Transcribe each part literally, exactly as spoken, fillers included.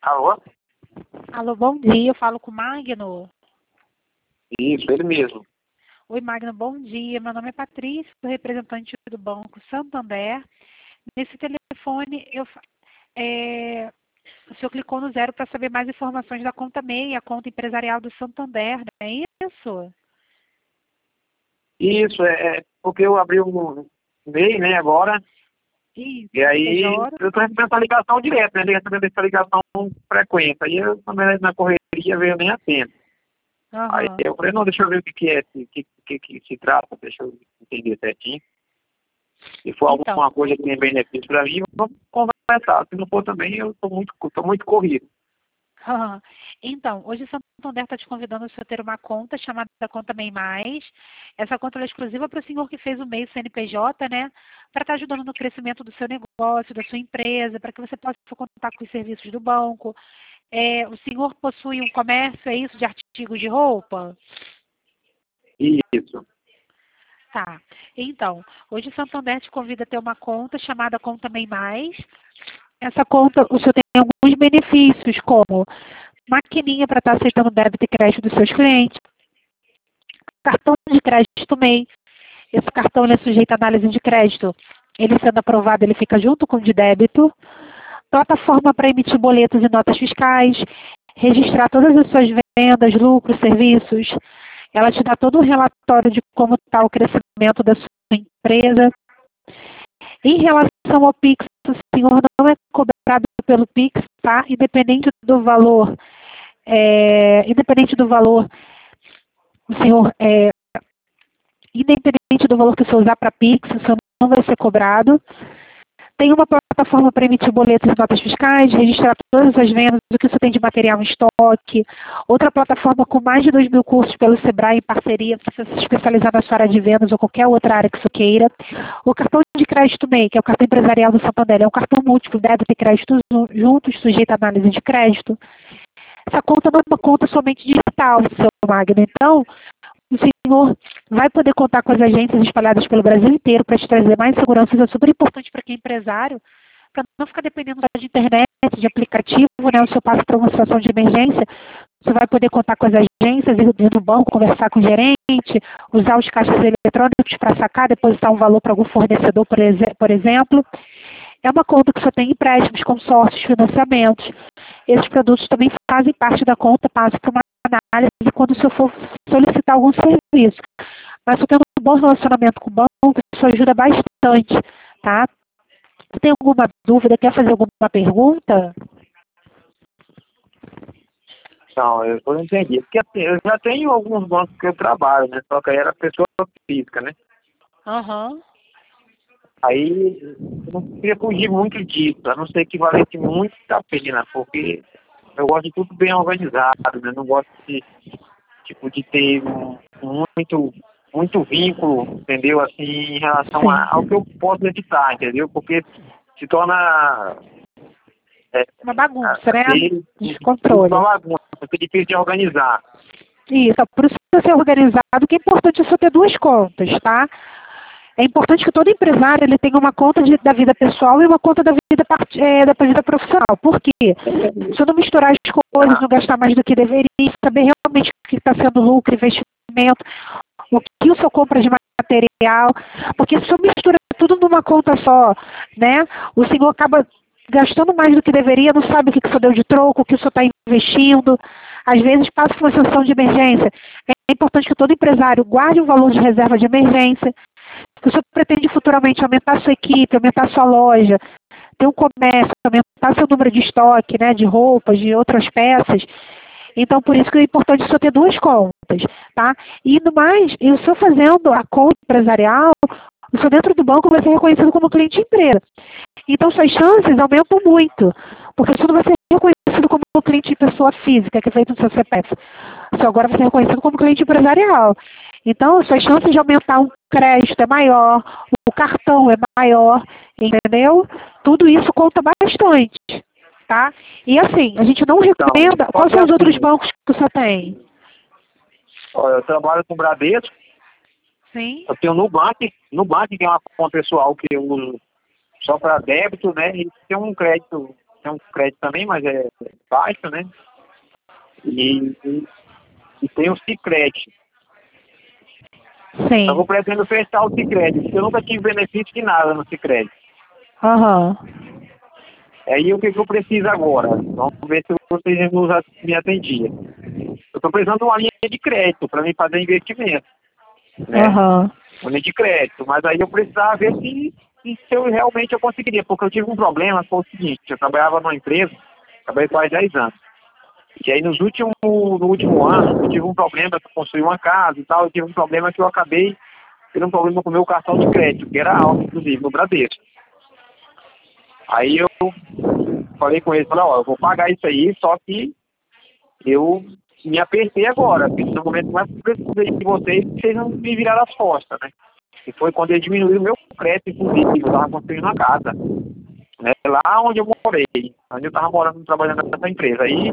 Alô? Alô, bom dia. Eu falo com o Magno. Isso, ele mesmo. Oi, Magno, bom dia. Meu nome é Patrícia, sou representante do Banco Santander. Nesse telefone, eu, fa- é, o senhor clicou no zero para saber mais informações da conta M E I, a conta empresarial do Santander, não é isso? Isso, é é porque eu abri um e-mail, né, agora, Isso, e aí C N P J. eu tô recebendo essa ligação direto, né, recebendo essa ligação frequente. Aí eu, na verdade, na correria, veio nem a tempo. Aí Aham. eu falei, não, deixa eu ver o que que é, o que, que, que se trata, deixa eu entender certinho. Se for Então, alguma coisa que tem benefício para mim, vamos conversar. Se não for também, eu tô muito, tô muito corrido. aham. Então, hoje o Santander está te convidando a você ter uma conta chamada Conta M E I Mais. Essa conta ela é exclusiva para o senhor que fez o M E I C N P J, né? Para estar ajudando no crescimento do seu negócio, da sua empresa, para que você possa contar com os serviços do banco. É, o senhor possui um comércio, é isso, de artigos de roupa? Isso. Tá. Então, hoje o Santander te convida a ter uma conta chamada Conta M E I Mais. Essa conta, o senhor tem alguns benefícios, como maquininha para estar aceitando débito e crédito dos seus clientes, cartão de crédito M E I. Esse cartão ele é sujeito à análise de crédito. Ele sendo aprovado, ele fica junto com o de débito. Plataforma para emitir boletos e notas fiscais, registrar todas as suas vendas, lucros, serviços. Ela te dá todo um relatório de como está o crescimento da sua empresa. Em relação ao Pix, o senhor não é cobrado pelo Pix, tá? Independente do valor, é, independente do valor, o senhor, é, independente do valor que o senhor usar para Pix, o senhor não vai ser cobrado. Tem uma plataforma para emitir boletos e notas fiscais, registrar todas as vendas, o que você tem de material em estoque. Outra plataforma com mais de dois mil cursos pelo Sebrae em parceria para você se especializar na sua área de vendas ou qualquer outra área que você queira. O cartão de crédito M E I, que é o cartão empresarial do Santander, é um cartão múltiplo, débito e crédito juntos, sujeito à análise de crédito. Essa conta não é uma conta somente digital, seu Magno. Então, o senhor vai poder contar com as agências espalhadas pelo Brasil inteiro para te trazer mais segurança. Isso é super importante para quem é empresário, para não ficar dependendo só de internet, de aplicativo, né? O senhor passa por uma situação de emergência, você vai poder contar com as agências, ir no banco, conversar com o gerente, usar os caixas eletrônicos para sacar, depositar um valor para algum fornecedor, por, exe por exemplo. É uma conta que só tem empréstimos, consórcios, financiamentos. Esses produtos também fazem parte da conta, passam por uma análise quando o senhor for solicitar algum serviço. Mas eu tendo um bom relacionamento com o banco, isso ajuda bastante, tá? Você tem alguma dúvida, quer fazer alguma pergunta? Não, eu não entendi. Porque assim, eu já tenho alguns bancos que eu trabalho, né? Só que aí era pessoa física, né? Aham. Aí eu não queria fugir muito disso, a não ser que valesse muito a pena, porque eu gosto de tudo bem organizado, né? Não gosto de, tipo, de ter um- muito, muito vínculo, entendeu? Assim, em relação a- ao que Sim. eu posso evitar, entendeu? Porque se torna é, Uma bagunça, né? aquele tudo uma Descontrole. bagunça, fica difícil de organizar. Isso, por isso que ser organizado, que é importante você ter duas contas, tá? É importante que todo empresário ele tenha uma conta de- da vida pessoal e uma conta da vida, part- eh, da vida profissional. Por quê? Se eu não misturar as coisas, Ah, não gastar mais do que deveria, saber realmente o que está sendo lucro, investimento, o que o senhor compra de material, porque se o senhor mistura tudo numa conta só, né, o senhor acaba gastando mais do que deveria, não sabe o que, que o senhor deu de troco, o que o senhor está investindo, às vezes passa por uma situação de emergência. É importante que todo empresário guarde um valor de reserva de emergência. Se o senhor pretende futuramente aumentar a sua equipe, aumentar a sua loja, ter um comércio, aumentar seu número de estoque, né, de roupas, de outras peças, então por isso que é importante o senhor ter duas contas, tá? E no mais, e o senhor fazendo a conta empresarial, o senhor dentro do banco vai ser reconhecido como cliente empresa. Então suas chances aumentam muito, porque o senhor não vai ser reconhecido como cliente de pessoa física, que é feito no seu C P F. O senhor agora vai ser reconhecido como cliente empresarial. Então, suas chances de aumentar um crédito é maior, o cartão é maior, entendeu? Tudo isso conta bastante, tá? E assim, a gente não então, recomenda... só Quais que são os outros assim, bancos que o senhor tem? ó, eu trabalho com o Bradesco, Sim. eu tenho o Nubank, Nubank que é uma conta pessoal que eu uso só para débito, né? E tem um crédito tem um crédito também, mas é baixo, né? E, e, e tem o Sicredi. Sim. Então eu pretendo fechar o Sicredi, porque eu nunca tive benefício de nada no Sicredi. Aham. Aí o que, que eu preciso agora? Vamos ver se vocês nos a- me atendiam. Eu estou precisando de uma linha de crédito para mim fazer investimento, né? Aham. Uma linha de crédito. Mas aí eu precisava ver se, se eu realmente eu conseguiria, porque eu tive um problema, foi o seguinte, eu trabalhava numa empresa, trabalhei quase dez anos. E aí nos últimos, no último ano, eu tive um problema para construir uma casa e tal, eu tive um problema que eu acabei tendo um problema com o meu cartão de crédito, que era alto, inclusive, no Bradesco. Aí eu falei com ele, falei, ó, eu vou pagar isso aí, só que eu me apertei agora, porque no momento mais precisei de vocês, vocês não me viraram as costas, né? E foi quando ele diminuiu o meu crédito, inclusive, eu estava construindo uma casa, né? Lá onde eu morei, onde eu estava morando, trabalhando nessa empresa. Aí,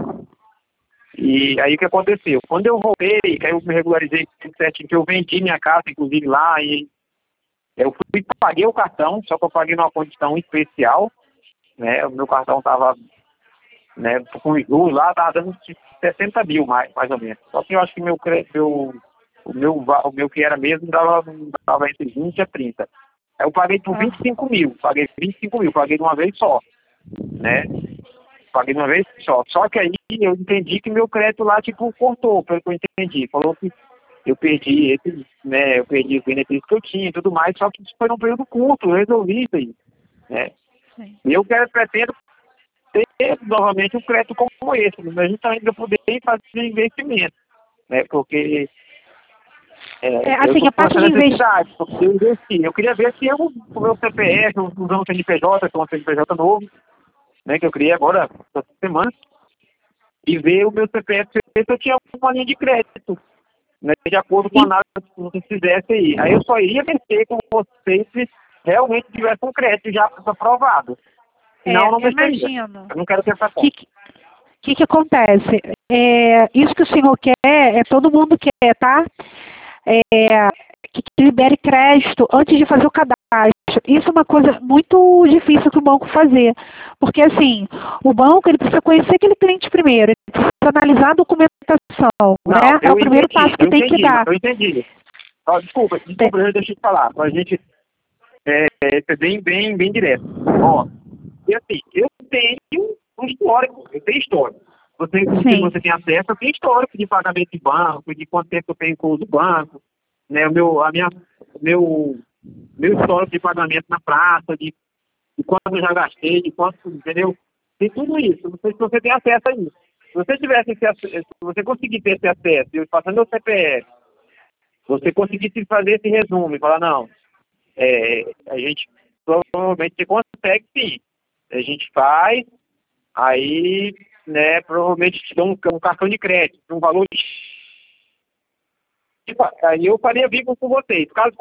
e aí o que aconteceu? Quando eu voltei, que aí eu me regularizei tudo certinho, que eu vendi minha casa, inclusive, lá, e eu fui e paguei o cartão, só que eu paguei numa condição especial, né? O meu cartão estava, né, com os juros lá, estava dando sessenta mil mais, mais ou menos. Só que eu acho que meu crédito, meu, o, meu, va- o meu que era mesmo, dava, dava entre vinte a trinta. Aí eu paguei por vinte e cinco mil, paguei vinte e cinco mil, paguei de uma vez só, né? Paguei de uma vez só. Só que aí eu entendi que meu crédito lá, tipo, cortou, pelo que eu entendi. Falou que eu perdi esse, né, eu perdi os benefícios que eu tinha e tudo mais, só que isso foi num período curto, eu resolvi isso aí, né? Sim. E eu quero, pretendo ter novamente um crédito como esse, mas justamente para poder fazer investimento, né? Porque é, É, eu assim, estou a com parte essa de investimento. necessidade, porque eu investi. Eu queria ver se eu, o meu C P F, usando o C N P J, que é um C N P J novo, né, que eu criei agora, essa semana, e ver o meu C P F, ver se eu tinha uma linha de crédito, né, de acordo com a análise que vocês fizessem aí. Aí eu só iria mexer com vocês se realmente tivesse um crédito já aprovado. Senão eu É, não eu mexeria. imagino. Eu não quero ter essa O conta. que, que, que acontece? É, isso que o senhor quer, é todo mundo quer, tá? É, que, que libere crédito antes de fazer o cadastro. Isso é uma coisa muito difícil que o banco fazer. Porque, assim, o banco ele precisa conhecer aquele cliente primeiro, ele precisa analisar a documentação, Não, né? É eu o primeiro entendi, passo que eu tem que entendi, dar. eu entendi. Ó, desculpa, É, desculpa, eu deixei de falar, pra gente é, é, ser bem, bem, bem direto. Ó, e assim, eu tenho um histórico, eu tenho histórico. Você, não sei se sim, você tem acesso, eu tenho histórico de pagamento de banco, de quanto tempo eu tenho com o do banco, né, o meu, a minha, meu, meu histórico de pagamento na praça, de, de quanto eu já gastei, de quanto, entendeu? Tem tudo isso, não sei se você tem acesso a isso. Se você tivesse esse acesso, se você conseguir ter esse acesso, eu passando meu C P F, você conseguisse fazer esse resumo e falar, não, é, a gente provavelmente você consegue sim. A gente faz, aí, né, provavelmente te dão um, um cartão de crédito, um valor de... Aí eu faria vínculo com vocês. Caso